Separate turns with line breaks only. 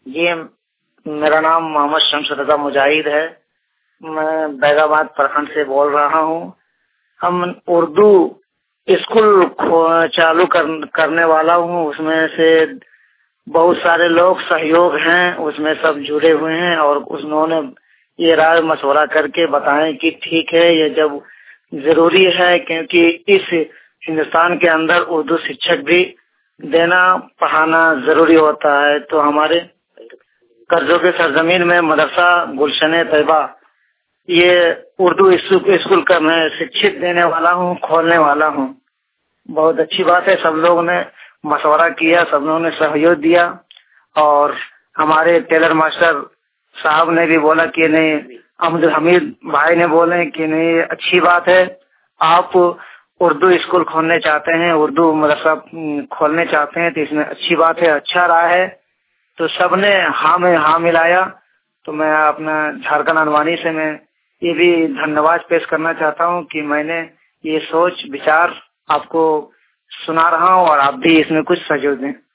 जी, मेरा नाम मोहम्मद शम्स रज़ा मुजाहिद है। मैं बैगाबाद प्रखंड से बोल रहा हूँ। हम उर्दू स्कूल चालू करने वाला हूँ। उसमें से बहुत सारे लोग सहयोग हैं, उसमें सब जुड़े हुए हैं और उन्होंने ये राय मशवरा करके बताएं कि ठीक है, ये जब जरूरी है क्योंकि इस हिंदुस्तान के अंदर उर्दू शिक्षक भी देना पढ़ाना जरूरी होता है। तो हमारे कर्जों के सरजमीन में मदरसा गुलशन तैयबा ये उर्दू स्कूल का मैं शिक्षित देने वाला हूँ, खोलने वाला हूँ। बहुत अच्छी बात है, सब लोगों ने मशवरा किया, सब लोगों ने सहयोग दिया और हमारे टेलर मास्टर साहब ने भी बोला कि नहीं, अब्दुल हमीद भाई ने बोले कि नहीं, अच्छी बात है, आप उर्दू स्कूल खोलने चाहते हैं, उर्दू मदरसा खोलने चाहते हैं, तो इसमें अच्छी बात है, अच्छा रहा है। तो सबने हाँ में हाँ मिलाया। तो मैं अपना झारखंड अनवानी से मैं ये भी धन्यवाद पेश करना चाहता हूँ कि मैंने ये सोच विचार आपको सुना रहा हूँ और आप भी इसमें कुछ सहयोग दें।